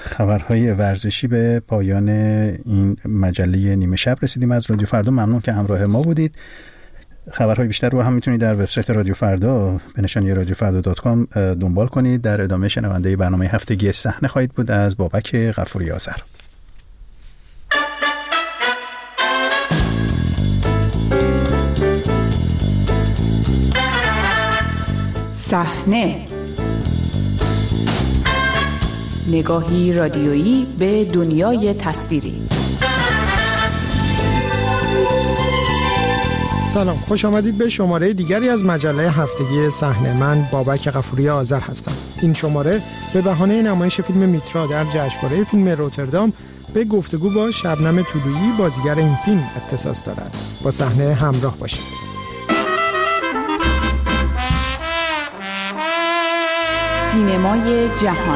خبرهای ورزشی به پایان این مجله نیمه شب رسیدیم از رادیو فردا. ممنون که همراه ما بودید. خبرهای بیشتر رو هم میتونید در وبسایت رادیو فردا به نشانی radiofarda.com دنبال کنید. در ادامه شنونده برنامه هفتگی صحنه خواهید بود از بابک غفوری آذر. صحنه، نگاهی رادیویی به دنیای تصویری. سلام، خوش آمدید به شماره دیگری از مجله هفتگی صحنه. من بابک غفوری آذر هستم. این شماره به بهانه نمایش فیلم میترا در جشنواره فیلم روتردام به گفتگو با شبنم طلویی بازیگر این فیلم اختصاص دارد. با صحنه همراه باشید. سینمای جهان.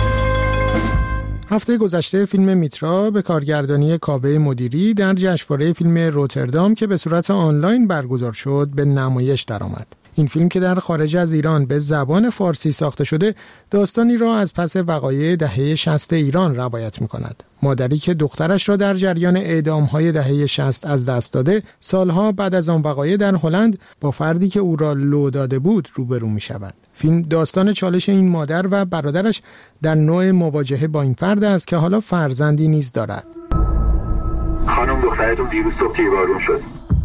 هفته گذشته فیلم میترا به کارگردانی کاوه مدیری در جشنواره فیلم روتردام که به صورت آنلاین برگزار شد به نمایش درآمد. این فیلم که در خارج از ایران به زبان فارسی ساخته شده، داستانی را از پس وقایع دهه 60 ایران روایت می‌کند. مادری که دخترش را در جریان اعدام‌های دهه 60 از دست داده، سالها بعد از آن وقایع در هلند با فردی که او را لو داده بود روبرو می‌شود. فیلم داستان چالش این مادر و برادرش در نوع مواجهه با این فرد است که حالا فرزندی نیز دارد. خانم، دخترتون دیروز صبح تیربارون شد.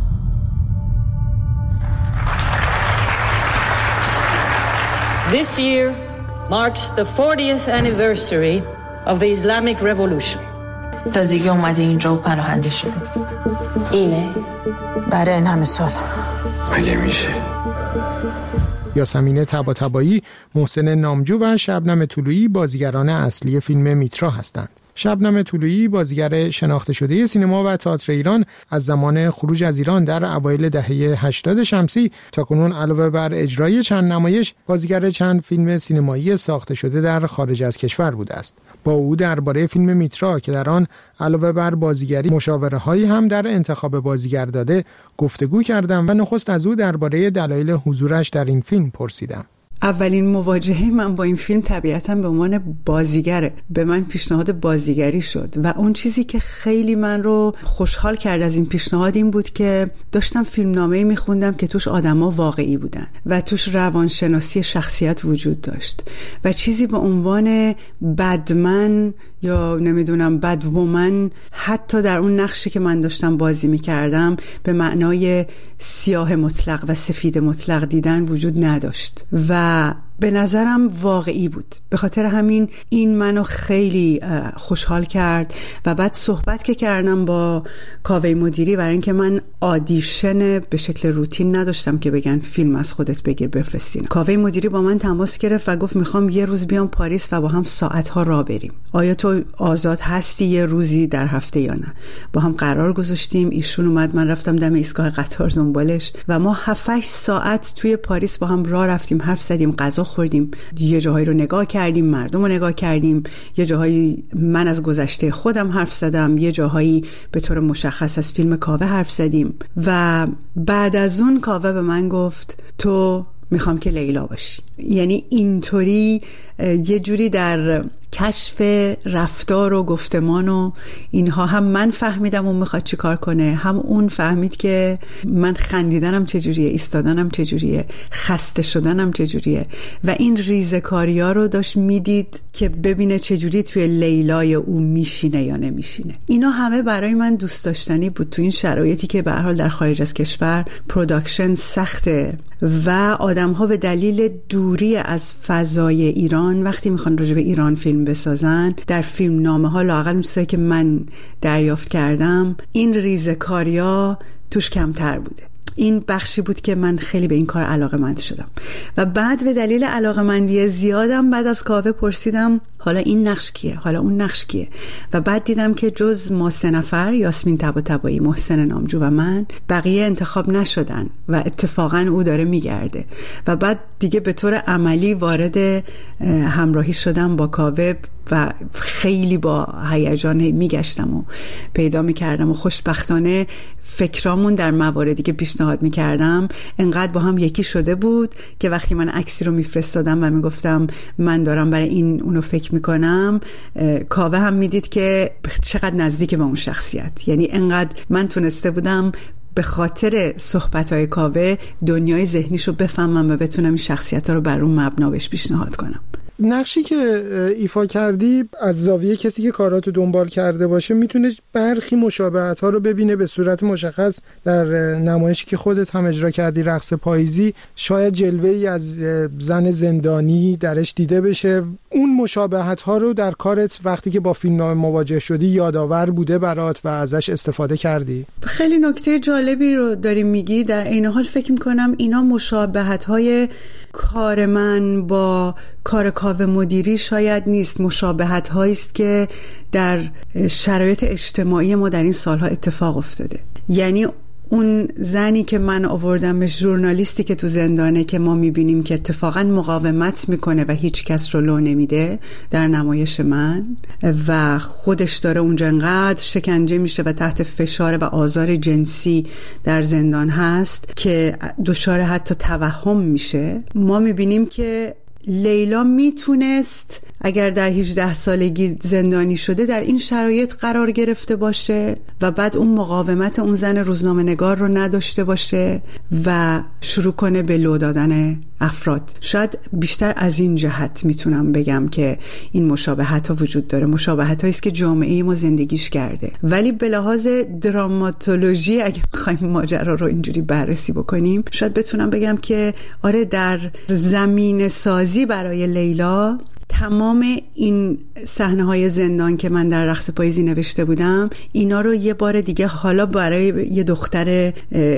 This year marks the 40th anniversary of the Islamic Revolution. تازگی اومده اینجا و پناهنده شده. اینه؟ برای این همه سال. مگه میشه؟ یاسمین طباطبایی، محسن نامجو و شبنم طلویی بازیگران اصلی فیلم میترا هستند. شبنم طلویی بازیگر شناخته شده سینما و تئاتر ایران از زمان خروج از ایران در اوایل دهه 80 شمسی تا کنون علاوه بر اجرای چند نمایش بازیگر چند فیلم سینمایی ساخته شده در خارج از کشور بوده است. با او درباره فیلم میترا که در آن علاوه بر بازیگری مشاوره‌هایی هم در انتخاب بازیگر داده گفتگو کردم و نخست از او درباره دلایل حضورش در این فیلم پرسیدم. اولین مواجهه من با این فیلم طبیعتاً به عنوان بازیگره. به من پیشنهاد بازیگری شد و اون چیزی که خیلی من رو خوشحال کرد از این پیشنهاد این بود که داشتم فیلمنامه‌ای میخوندم که توش آدما واقعی بودن و توش روانشناسی شخصیت وجود داشت و چیزی به عنوان بدمن یا نمیدونم بدومن حتی در اون نقشی که من داشتم بازی میکردم به معنای سیاه مطلق و سفید مطلق دیدن وجود نداشت و به نظرم واقعی بود. به خاطر همین این منو خیلی خوشحال کرد و بعد صحبت که کردم با کاوه مدیری برای اینکه من آدیشن به شکل روتین نداشتم که بگن فیلم از خودت بگیر بفرستین. کاوه مدیری با من تماس گرفت و گفت میخوام یه روز بیام پاریس و با هم ساعتها راه بریم. آیا تو آزاد هستی یه روزی در هفته یا نه؟ با هم قرار گذاشتیم. ایشون اومد، من رفتم دم ایستگاه قطار دنبالش و ما 7-8 ساعت توی پاریس با هم راه رفتیم، حرف زدیم، غذا خوردیم، یه جاهایی رو نگاه کردیم، مردم رو نگاه کردیم، یه جاهایی من از گذشته خودم حرف زدم، یه جاهایی به طور مشخص از فیلم کاوه حرف زدیم و بعد از اون کاوه به من گفت تو میخوام که لیلا باشی. یعنی اینطوری یه جوری در کشف رفتار و گفتمان و اینها هم من فهمیدم اون میخواد چی کار کنه، هم اون فهمید که من خندیدنم چجوریه، ایستادنم چجوریه، خسته شدنم چجوریه و این ریزکاری ها رو داشت میدید که ببینه چجوری توی لیلای او میشینه یا نمیشینه. اینا همه برای من دوست داشتنی بود تو این شرایطی که به هر حال در خارج از کشور پروداکشن سخته و آدم‌ها به دلیل دوری از فضای ایران وقتی میخوان راجع به ایران فیلم بسازن، در فیلم نامه ها لااقل اون چیزایی که من دریافت کردم این ریزکاریا توش کمتر بوده. این بخشی بود که من خیلی به این کار علاقه‌مند شدم و بعد به دلیل علاقه‌مندی زیادم بعد از کاوه پرسیدم حالا این نقش کیه، حالا اون نقش کیه و بعد دیدم که جز ما 3 نفر، یاسمین طباطبایی، محسن نامجو و من، بقیه انتخاب نشدن و اتفاقا او داره میگرده و بعد دیگه به طور عملی وارد همراهی شدم با کاوه و خیلی با هیجان میگشتم و پیدا میکردم و خوشبختانه فکرامون در مواردی که پیشنهاد میکردم انقدر با هم یکی شده بود که وقتی من عکسی رو میفرستادم و میگفتم من دارم برای این اونو فکر فکر میکنم کاوه هم میدید که چقدر نزدیک به اون شخصیت. یعنی انقدر من تونسته بودم به خاطر صحبت‌های کاوه دنیای ذهنیشو بفهمم و بتونم این شخصیت‌ها رو بر اون مبنا بهش پیشنهاد کنم. نقشی که ایفا کردی از زاویه کسی که کاراتو دنبال کرده باشه میتونه برخی مشابهت‌ها رو ببینه به صورت مشخص در نمایشی که خودت هم اجرا کردی، رقص پاییزی. شاید جلوه‌ای از زن زندانی درش دیده بشه. اون مشابهت‌ها رو در کارت وقتی که با فیلمنامه مواجه شدی یادآور بوده برات و ازش استفاده کردی؟ خیلی نکته جالبی رو داری میگی. در این حال فکر می‌کنم اینا مشابهت‌های کار من با کار کاوه مدیری شاید نیست، مشابهت هایی است که در شرایط اجتماعی ما در این سالها اتفاق افتاده. یعنی اون زنی که من آوردمش، ژورنالیستی که تو زندانه که ما میبینیم که اتفاقا مقاومت میکنه و هیچ کس رو لو نمیده در نمایش من و خودش داره اونجا انقدر شکنجه میشه و تحت فشار و آزار جنسی در زندان هست که دچار حتی توهم میشه. ما میبینیم که لیلا میتونست اگر در 18 سالگی زندانی شده در این شرایط قرار گرفته باشه و بعد اون مقاومت اون زن روزنامه نگار رو نداشته باشه و شروع کنه به لو دادن افراد. شاید بیشتر از این جهت میتونم بگم که این مشابهت ها وجود داره. مشابهت هایی است که جامعه ما زندگیش کرده، ولی به لحاظ دراماتولوژی اگه بخوایم ماجرا رو اینجوری بررسی بکنیم شاید بتونم بگم که آره، در زمین سازی برای لیلا تمام این صحنه‌های زندان که من در رقص پاییزی نوشته بودم اینا رو یه بار دیگه حالا برای یه دختر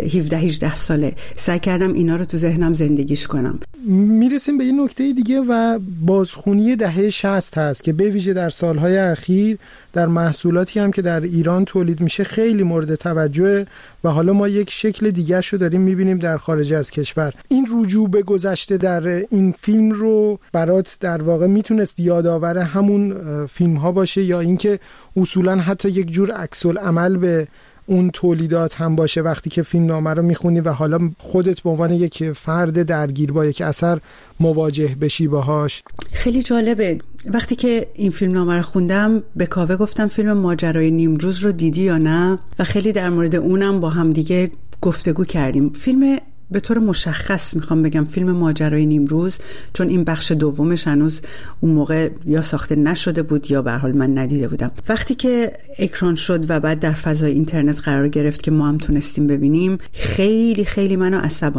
17-18 ساله سعی کردم اینا رو تو ذهنم زندگیش کنم. میرسیم به یه نکته دیگه و بازخونی دهه 60 هست که به ویژه در سالهای اخیر در محصولاتی هم که در ایران تولید میشه خیلی مورد توجه و حالا ما یک شکل دیگه شو داریم میبینیم در خارج از کشور. این رجوع به گذشته در این فیلم رو برات در واقع میتونست یادآور همون فیلم ها باشه یا اینکه اصولا حتی یک جور عکس العمل به اون تولیدات هم باشه وقتی که فیلم نامه رو میخونی و حالا خودت به عنوان یک فرد درگیر با یک اثر مواجه بشی باهاش؟ خیلی جالبه. وقتی که این فیلم نامه رو خوندم به کاوه گفتم فیلم ماجرای نیمروز رو دیدی یا نه و خیلی در مورد اونم با هم دیگه گفتگو کردیم. فیلم به طور مشخص میخوام بگم فیلم ماجرای نیمروز، چون این بخش دومش هنوز اون موقع یا ساخته نشده بود یا به هر حال من ندیده بودم. وقتی که اکران شد و بعد در فضای اینترنت قرار گرفت که ما هم تونستیم ببینیم، خیلی خیلی منو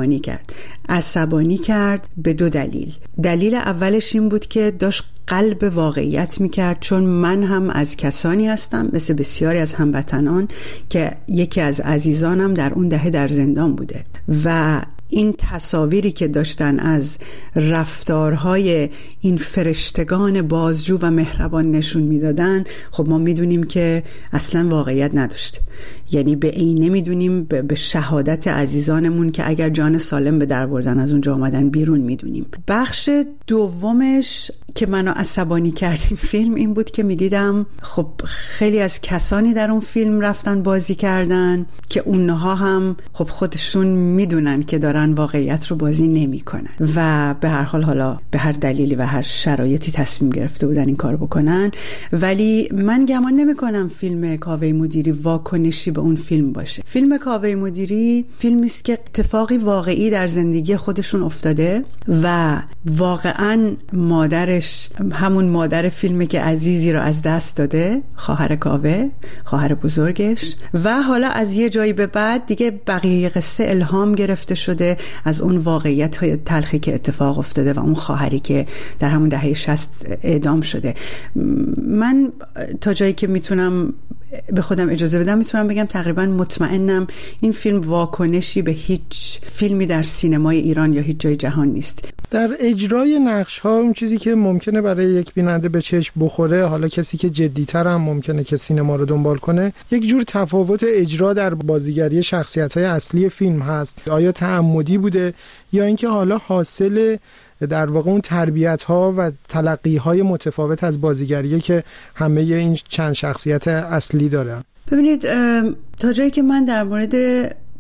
عصبانی کرد به دو دلیل. دلیل اولش این بود که داشت قلب واقعیت میکرد، چون من هم از کسانی هستم مثل بسیاری از هموطنان که یکی از عزیزانم در اون دهه در زندان بوده و این تصاویری که داشتن از رفتارهای این فرشتگان بازجو و مهربان نشون میدادن، خب ما میدونیم که اصلا واقعیت نداشته. یعنی به عینه میدونیم به شهادت عزیزانمون که اگر جان سالم به در بردن از اونجا آمدن بیرون میدونیم. بخش دومش که منو عصبانی کرد این فیلم این بود که میدیدم خب خیلی از کسانی در اون فیلم رفتن بازی کردن که اونها هم خب خودشون میدونن که دارن واقعیت رو بازی نمیکنن و به هر حال حالا به هر دلیلی و هر شرایطی تصمیم گرفته بودن این کارو بکنن. ولی من گمان نمیکنم فیلم کاوه مدیری واکنشی به اون فیلم باشه. فیلم کاوه مدیری فیلمی است که اتفاقی واقعی در زندگی خودشون افتاده و واقعا مادرش همون مادر فیلمه که عزیزی رو از دست داده، خواهر کاوه، خواهر بزرگش، و حالا از یه جایی به بعد دیگه بقیه قصه الهام گرفته شده از اون واقعیت تلخی که اتفاق افتاده و اون خواهری که در همون دهه 60 اعدام شده. من تا جایی که میتونم به خودم اجازه بدم میتونم بگم تقریبا مطمئنم این فیلم واکنشی به هیچ فیلمی در سینمای ایران یا هیچ جای جهان نیست. در اجرای نقش ها اون چیزی که ممکنه برای یک بیننده به چشم بخوره، حالا کسی که جدی‌تر هم ممکنه که سینما رو دنبال کنه، یک جور تفاوت اجرا در بازیگری شخصیت‌های اصلی فیلم هست. آیا تعمدی بوده یا اینکه حالا حاصل در واقع اون تربیت‌ها و تلقی‌های متفاوت از بازیگریه که همه این چند شخصیت اصلی دارن؟ ببینید تا جایی که من در مورد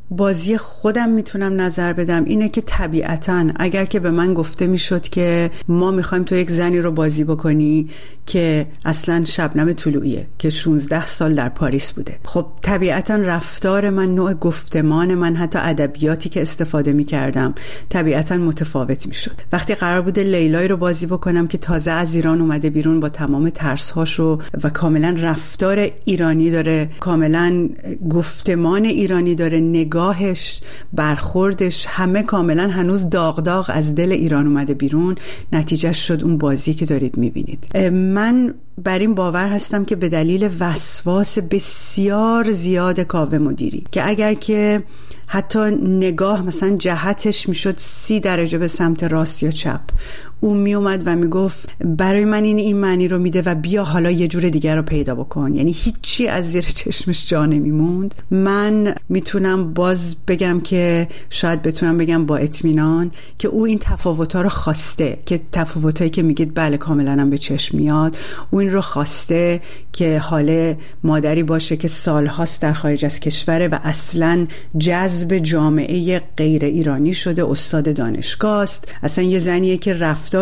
بازی خودم میتونم نظر بدم اینه که طبیعتاً اگر که به من گفته میشد که ما میخوایم تو یک زنی رو بازی بکنی که اصلا شبنم طلوعیه که 16 سال در پاریس بوده، خب طبیعتاً رفتار من، نوع گفتمان من، حتی ادبیاتی که استفاده میکردم طبیعتاً متفاوت میشد. وقتی قرار بوده لیلای رو بازی بکنم که تازه از ایران اومده بیرون با تمام ترس‌هاشو و کاملا رفتار ایرانی داره، کاملا گفتمان ایرانی داره، نگاهش، برخوردش، همه کاملا هنوز داغ از دل ایران اومده بیرون، نتیجه شد اون بازی که دارید میبینید. من بر این باور هستم که به دلیل وسواس بسیار زیاد کاوه مدیری که اگر که حتی نگاه مثلا جهتش میشد 30 درجه به سمت راست یا چپ، اون میومد و میگفت برای من این معنی رو میده و بیا حالا یه جور دیگر رو پیدا بکن، یعنی هیچی از زیر چشمش جا نمیموند. من میتونم باز بگم که شاید بتونم بگم با اطمینان که او این تفاوت‌ها رو خواسته، که تفاوتایی که میگید بله کاملا هم به چشم میاد، او این رو خواسته که حاله مادری باشه که سالهاست در خارج از کشوره و اصلا جذب جامعه غیر ایرانی شده، استاد دانشگاه است، اصلا یه زنیه که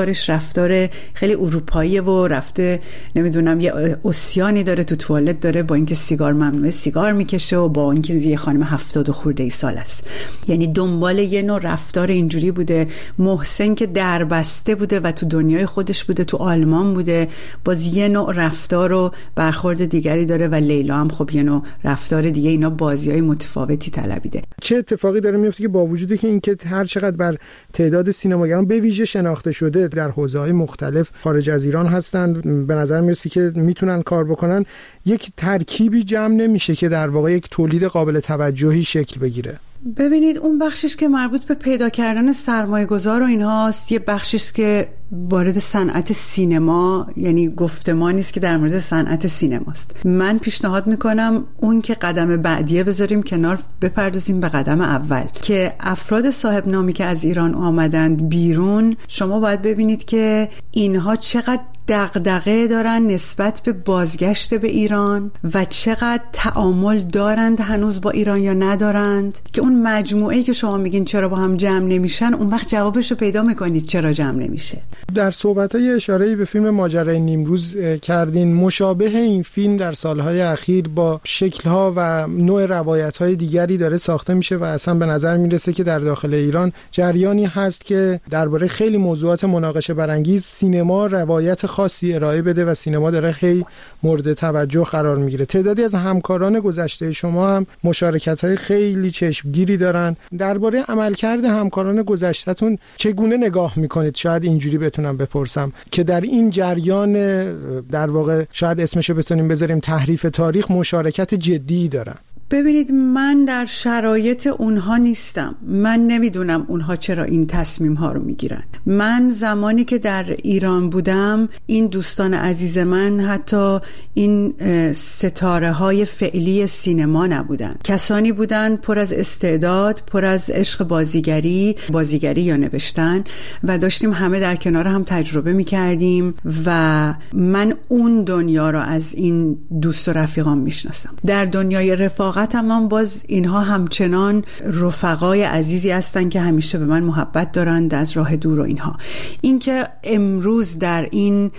رفتار خیلی اروپاییه و رفته نمیدونم یه اوسیانی داره تو توالت داره، با اینکه سیگار ممنوعه سیگار میکشه و با اینکه یه خانم 70 خورده ای سال است، یعنی دنبال یه نوع رفتار اینجوری بوده. محسن که دربسته بوده و تو دنیای خودش بوده، تو آلمان بوده، باز یه نوع رفتار و برخورد دیگری داره و لیلا هم خب یه نوع رفتار دیگه. اینا بازی‌های متفاوتی طلبیده. چه اتفاقی داره میفته که با وجودی که اینکه هر چقدر بر تعداد سینماگران به ویژه شناخته شده در حوزه‌های مختلف خارج از ایران هستند، به نظر میاد که میتونن کار بکنن، یک ترکیبی جمع نمیشه که در واقع یک تولید قابل توجهی شکل بگیره. ببینید اون بخشش که مربوط به پیدا کردن سرمایه‌گذار و اینهاست، یه بخشش که وارد صنعت سینما، یعنی گفتمانی است که در مورد صنعت سینماست. من پیشنهاد میکنم اون که قدم بعدیه بذاریم کنار، بپردازیم به قدم اول که افراد صاحب نامی که از ایران آمدند بیرون، شما باید ببینید که اینها چقدر دغدغه دارن نسبت به بازگشت به ایران و چقدر تعامل دارند هنوز با ایران یا ندارند، که اون مجموعه‌ای که شما میگین چرا با هم جمع نمیشن، اون وقت جوابشو پیدا میکنید چرا جمع نمیشه. در صحبت‌های اشاره‌ای به فیلم ماجرای نیمروز کردین. مشابه این فیلم در سالهای اخیر با شکل‌ها و نوع روایت‌های دیگری داره ساخته میشه و اصلا به نظر میرسه که در داخل ایران جریانی هست که درباره خیلی موضوعات مناقشه برانگیز سینما روایت خاصی ارائه بده و سینما داره خیلی مورد توجه قرار میگیره. تعدادی از همکاران گذشته شما هم مشارکت‌های خیلی چشمگیری دارن. درباره عملکرد همکاران گذشته‌تون چگونه نگاه میکنید؟ شاید اینجوری بتونم بپرسم که در این جریان در واقع شاید اسمشو بتونیم بذاریم تحریف تاریخ مشارکت جدی دارن. ببینید من در شرایط اونها نیستم، من نمیدونم اونها چرا این تصمیم ها رو میگیرن. من زمانی که در ایران بودم این دوستان عزیز من حتی این ستاره های فعلی سینما نبودن، کسانی بودن پر از استعداد، پر از عشق بازیگری یا نوشتن و داشتیم همه در کنار هم تجربه میکردیم و من اون دنیا رو از این دوست و رفیقام میشناسم. در دنیای رفاقت هم باز اینها همچنان رفقای عزیزی هستن که همیشه به من محبت دارند از راه دور و اینها. اینکه امروز در این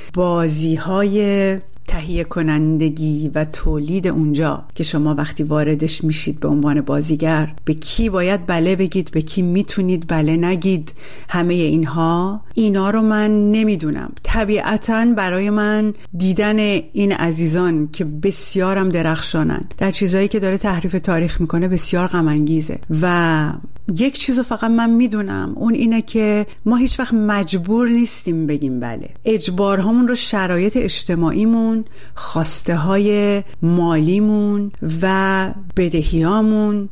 بازی‌های تهیه کنندگی و تولید اونجا که شما وقتی واردش میشید به عنوان بازیگر به کی باید بله بگید، به کی میتونید بله نگید، همه اینا رو من نمیدونم. طبیعتاً برای من دیدن این عزیزان که بسیارم درخشانن در چیزایی که داره تحریف تاریخ میکنه بسیار غم انگیزه و یک چیزو فقط من میدونم، اون اینه که ما هیچ وقت مجبور نیستیم بگیم بله. اجبارهامون رو شرایط اجتماعیمون، خواسته های مالیمون و بدهیامون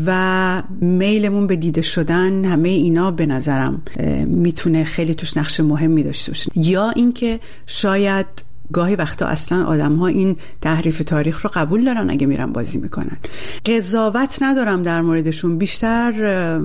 و میلمون به دیده شدن، همه اینا به نظرم میتونه خیلی توش نقش مهمی داشته باشه. یا اینکه شاید گاهی وقتا اصلا آدم‌ها این تحریف تاریخ رو قبول دارن اگه میرن بازی میکنن. قضاوت ندارم در موردشون، بیشتر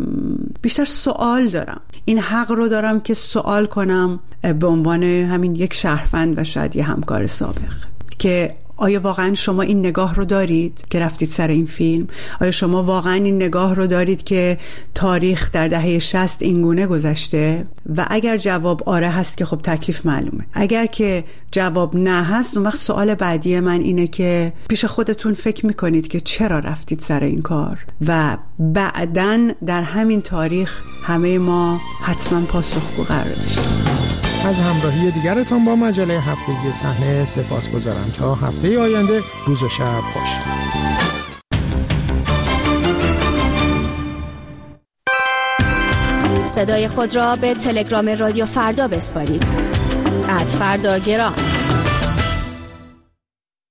سوال دارم. این حق رو دارم که سوال کنم به عنوان همین یک شهروند و شاید یه همکار سابق که آیا واقعا شما این نگاه رو دارید که رفتید سر این فیلم؟ آیا شما واقعا این نگاه رو دارید که تاریخ در دهه 60 اینگونه گذشته؟ و اگر جواب آره هست که خب تکلیف معلومه. اگر که جواب نه هست، اون وقت سوال بعدی من اینه که پیش خودتون فکر میکنید که چرا رفتید سر این کار و بعداً در همین تاریخ همه ما حتما پاسخگو قرار بشیم. از همراهی دیگرتان با مجله هفتگی صحنه سپاسگزارم. تا هفته آینده روز و شب خوش. صدای خود را به تلگرام رادیو فردا بسپارید. @فرداگرام